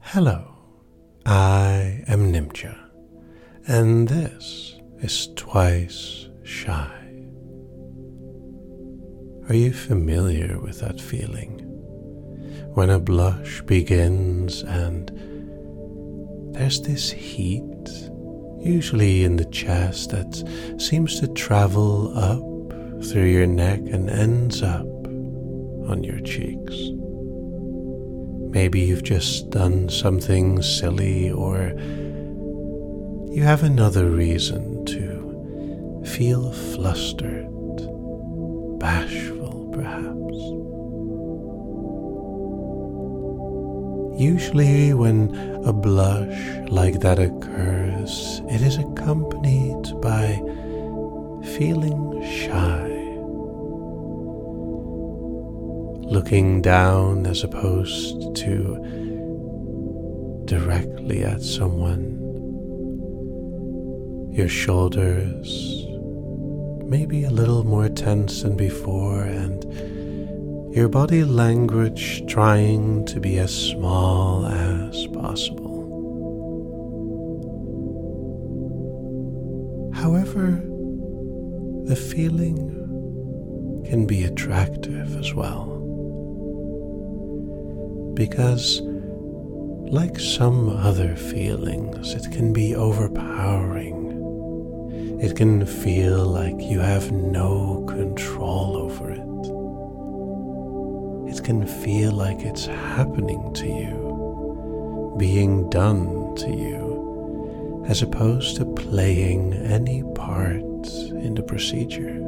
Hello, I am Nimcha, and this is Twice Shy. Are you familiar with that feeling? When a blush begins and there's this heat, usually in the chest, that seems to travel up through your neck and ends up on your cheeks. Maybe you've just done something silly, or you have another reason to feel flustered, bashful perhaps. Usually when a blush like that occurs, it is accompanied by feeling shy. Looking down as opposed to directly at someone. Your shoulders maybe a little more tense than before, and your body language trying to be as small as possible. However, the feeling can be attractive as well. Because, like some other feelings, it can be overpowering. It can feel like you have no control over it. It can feel like it's happening to you, being done to you, as opposed to playing any part in the procedure.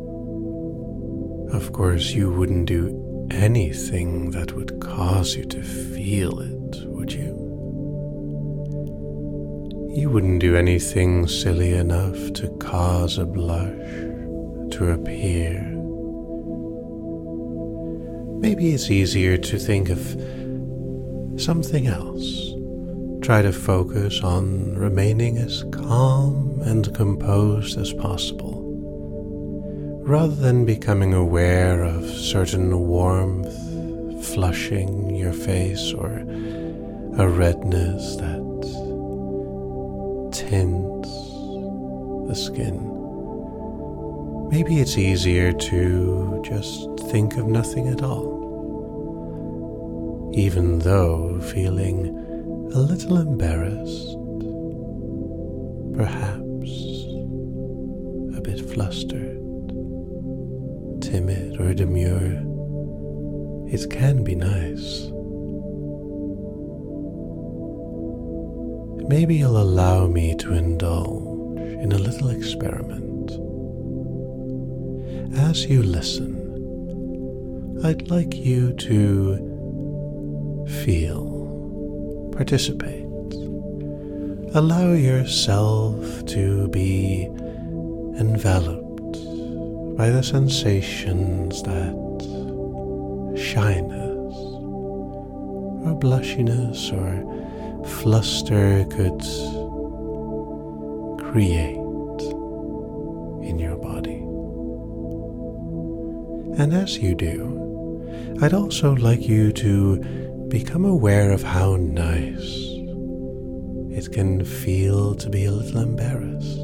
Of course, you wouldn't do anything that would cause you to feel it, would you? You wouldn't do anything silly enough to cause a blush to appear. Maybe it's easier to think of something else. Try to focus on remaining as calm and composed as possible, rather than becoming aware of certain warmth flushing your face or a redness that tints the skin. Maybe it's easier to just think of nothing at all, even though feeling a little embarrassed, perhaps a bit flustered, timid or demure. It can be nice. Maybe you'll allow me to indulge in a little experiment. As you listen, I'd like you to feel, participate. Allow yourself to be enveloped by the sensations that shyness or blushiness or fluster could create in your body. And as you do, I'd also like you to become aware of how nice it can feel to be a little embarrassed.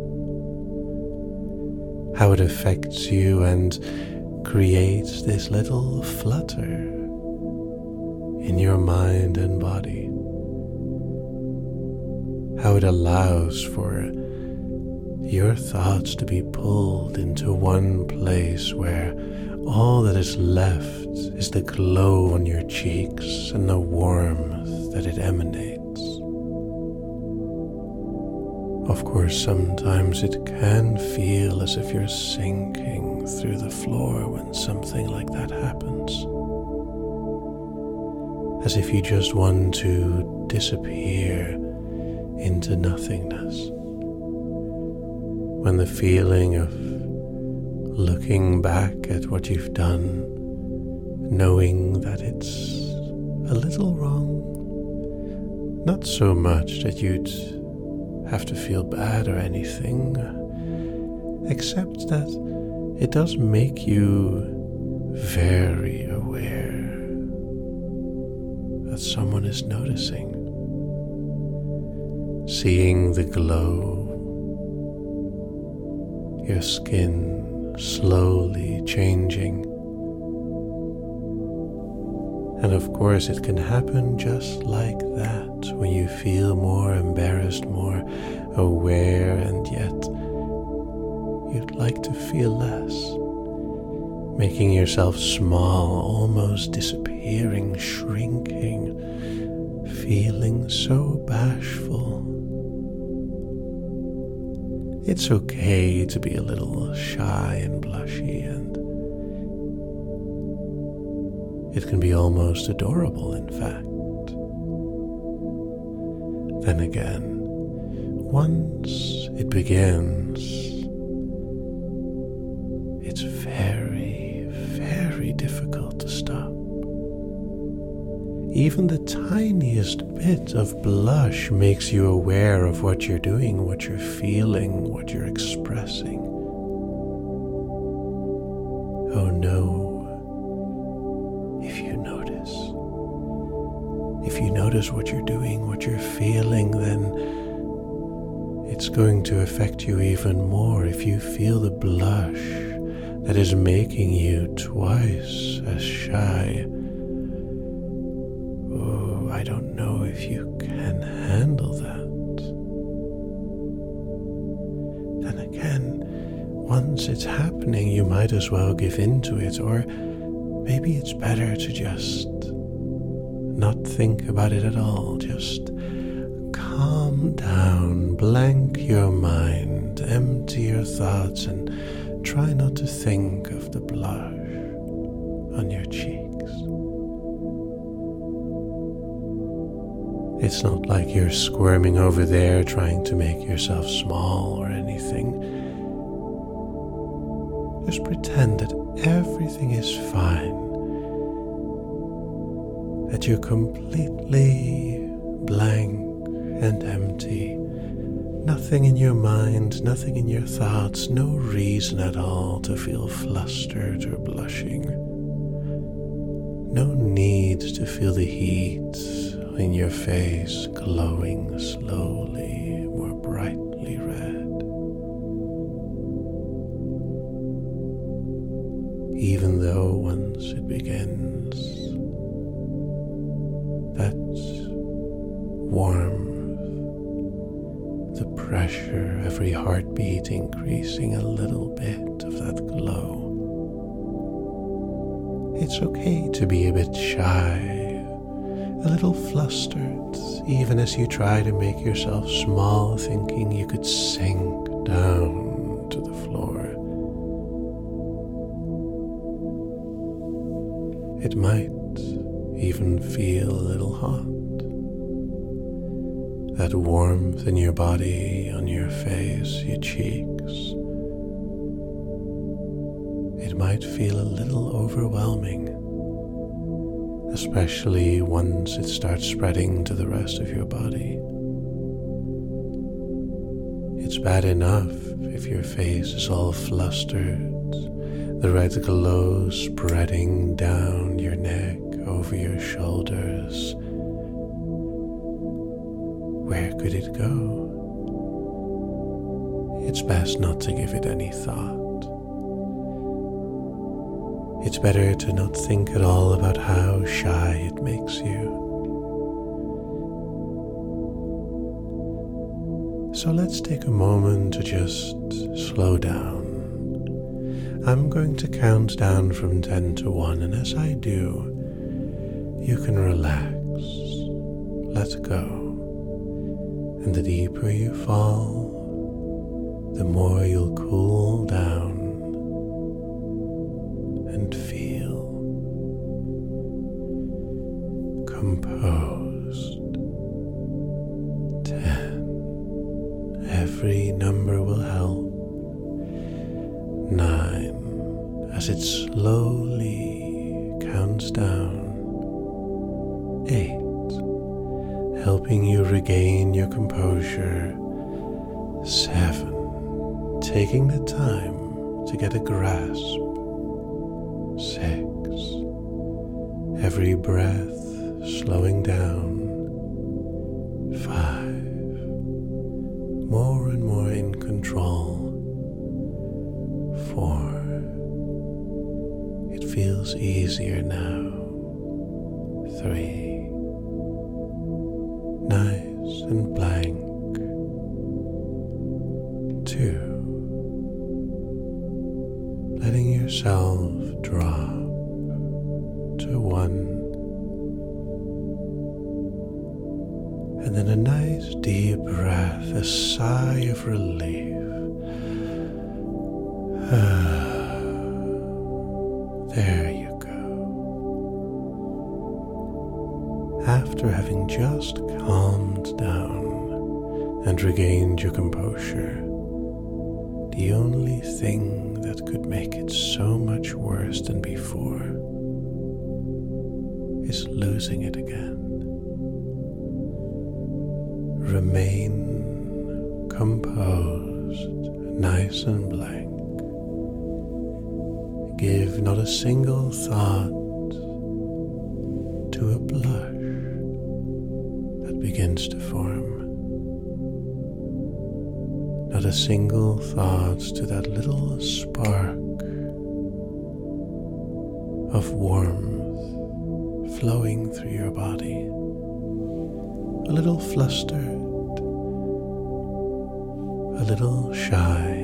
How it affects you and creates this little flutter in your mind and body. How it allows for your thoughts to be pulled into one place where all that is left is the glow on your cheeks and the warmth that it emanates. Of course, sometimes it can feel as if you're sinking through the floor when something like that happens. As if you just want to disappear into nothingness. When the feeling of looking back at what you've done, knowing that it's a little wrong, not so much that you'd have to feel bad or anything, except that it does make you very aware that someone is noticing. Seeing the glow, your skin slowly changing. And of course, it can happen just like that when you feel more embarrassed, more aware, and yet you'd like to feel less. Making yourself small, almost disappearing, shrinking, feeling so bashful. It's okay to be a little shy and blushy, and it can be almost adorable, in fact. Then again, once it begins, it's very, very difficult to stop. Even the tiniest bit of blush makes you aware of what you're doing, what you're feeling, what you're expressing. Oh no. If you notice what you're doing, what you're feeling, then it's going to affect you even more. If you feel the blush that is making you twice as shy, oh, I don't know if you can handle that. Then again, once it's happening, you might as well give in to it, or maybe it's better to just not think about it at all. Just calm down, blank your mind, empty your thoughts, and try not to think of the blush on your cheeks. It's not like you're squirming over there trying to make yourself small or anything. Just pretend that everything is fine, that you're completely blank and empty. Nothing in your mind, nothing in your thoughts, no reason at all to feel flustered or blushing. No need to feel the heat in your face glowing slowly, more brightly red. Even though once it begins, that warmth, the pressure, every heartbeat increasing a little bit of that glow. It's okay to be a bit shy, a little flustered, even as you try to make yourself small, thinking you could sink down to the floor. It might even feel a little hot. That warmth in your body, on your face, your cheeks. It might feel a little overwhelming, especially once it starts spreading to the rest of your body. It's bad enough if your face is all flustered, the red glow spreading down your neck, over your shoulders. Where could it go? It's best not to give it any thought. It's better to not think at all about how shy it makes you. So let's take a moment to just slow down. I'm going to count down from 10 to 1, and as I do, you can relax, let go. And the deeper you fall, the more you'll cool down and feel composed. 10. Every number will help. 9. As it slowly counts down. 8. Helping you regain your composure. 7. Taking the time to get a grasp. 6. Every breath slowing down. 5. More and more in control. 4. It feels easier now. 3. Nice and blank. 2. Letting yourself drop to 1. And then a nice deep breath, a sigh of relief. There you go. After having just calmed down and regained your composure, the only thing that could make it so much worse than before is losing it again. Remain composed, nice and blank. Give not a single thought to a blush that begins to form. Not a single thought to that little spark of warmth flowing through your body. A little flustered, a little shy.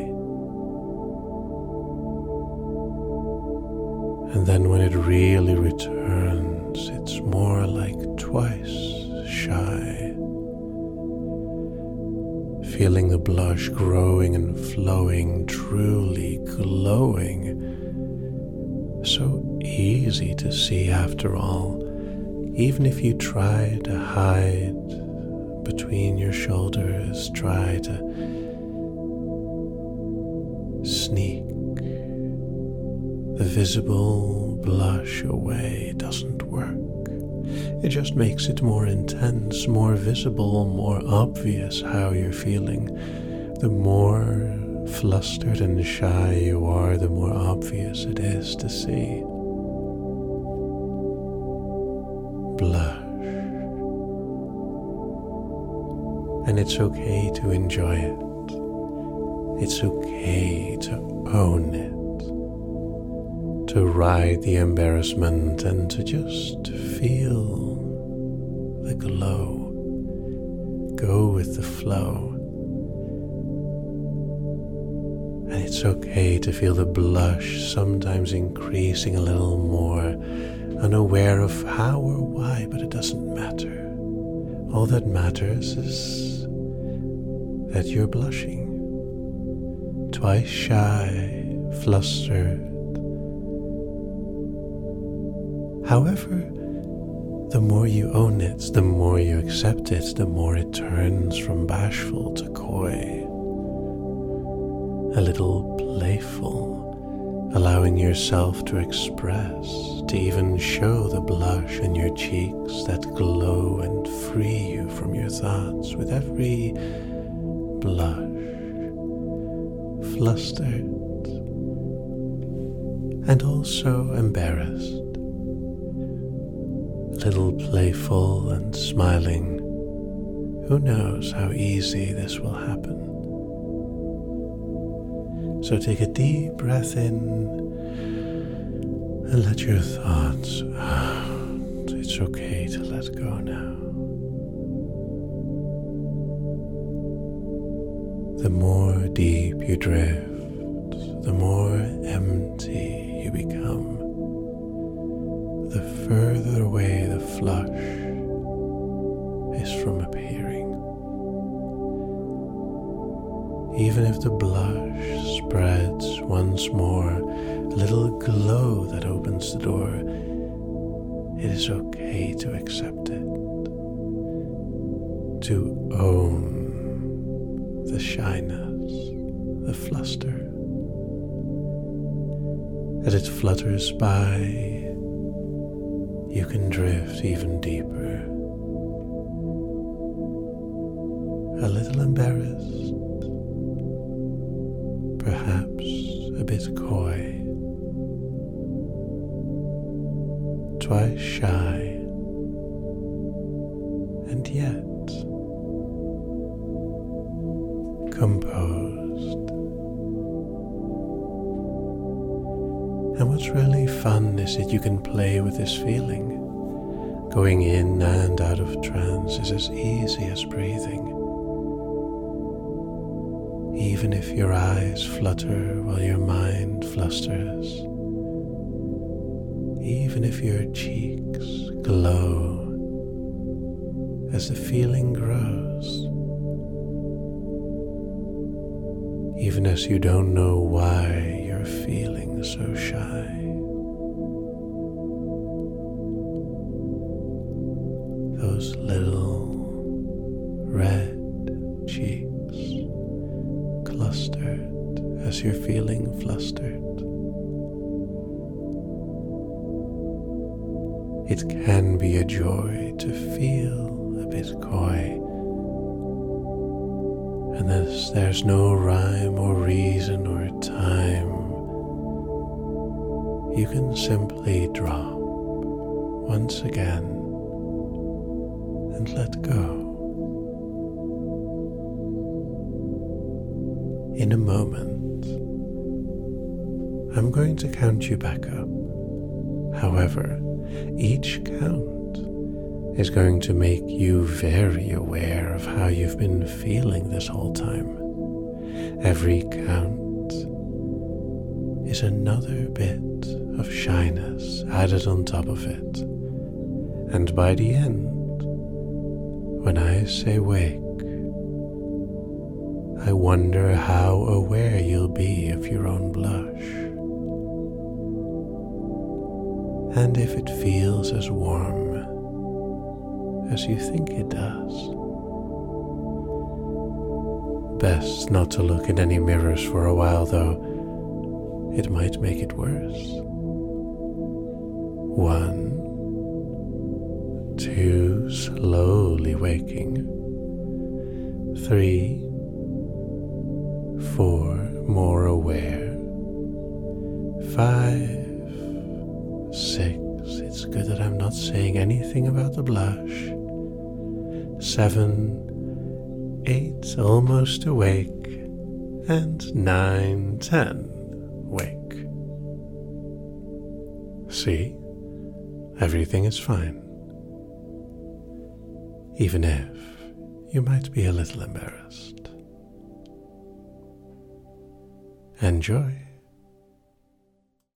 And then when it really returns, it's more like twice shy. Feeling the blush growing and flowing, truly glowing. So easy to see after all, even if you try to hide between your shoulders, try to sneak the visible blush away, doesn't work. It just makes it more intense, more visible, more obvious how you're feeling. The more flustered and shy you are, the more obvious it is to see. Blush. And it's okay to enjoy it. It's okay to own it. To ride the embarrassment and to just feel the glow. Go with the flow. And it's okay to feel the blush sometimes increasing a little more, unaware of how or why, but it doesn't matter. All that matters is that you're blushing. Twice shy, flustered. However, the more you own it, the more you accept it, the more it turns from bashful to coy. A little playful, allowing yourself to express, to even show the blush in your cheeks that glow and free you from your thoughts with every blush, flustered, and also embarrassed. Little playful and smiling. Who knows how easy this will happen? So take a deep breath in and let your thoughts out. It's okay to let go now. The more deep you drift, the more empty you become. The further away the flush is from appearing. Even if the blush spreads once more, a little glow that opens the door, it is okay to accept it, to own the shyness, the fluster. As it flutters by, you can drift even deeper, a little embarrassed, perhaps a bit coy, twice shy, and yet composed. And what's really fun is that you can play with this feeling. Going in and out of trance is as easy as breathing. Even if your eyes flutter while your mind flusters, even if your cheeks glow as the feeling grows, even as you don't know why you're feeling so shy. Those little red cheeks clustered as you're feeling flustered. It can be a joy to feel a bit coy, and there's no rhyme or reason or time. You can simply drop once again and let go. In a moment, I'm going to count you back up. However, each count is going to make you very aware of how you've been feeling this whole time. Every count is another bit of shyness added on top of it. And by the end, when I say wake, I wonder how aware you'll be of your own blush, and if it feels as warm as you think it does. Best not to look in any mirrors for a while, though. It might make it worse. 1, 2, slowly waking. 3, 4, more aware. 5, 6, it's good that I'm not saying anything about the blush. 7, 8, almost awake. And 9, 10, wake. See? Everything is fine. Even if you might be a little embarrassed. Enjoy.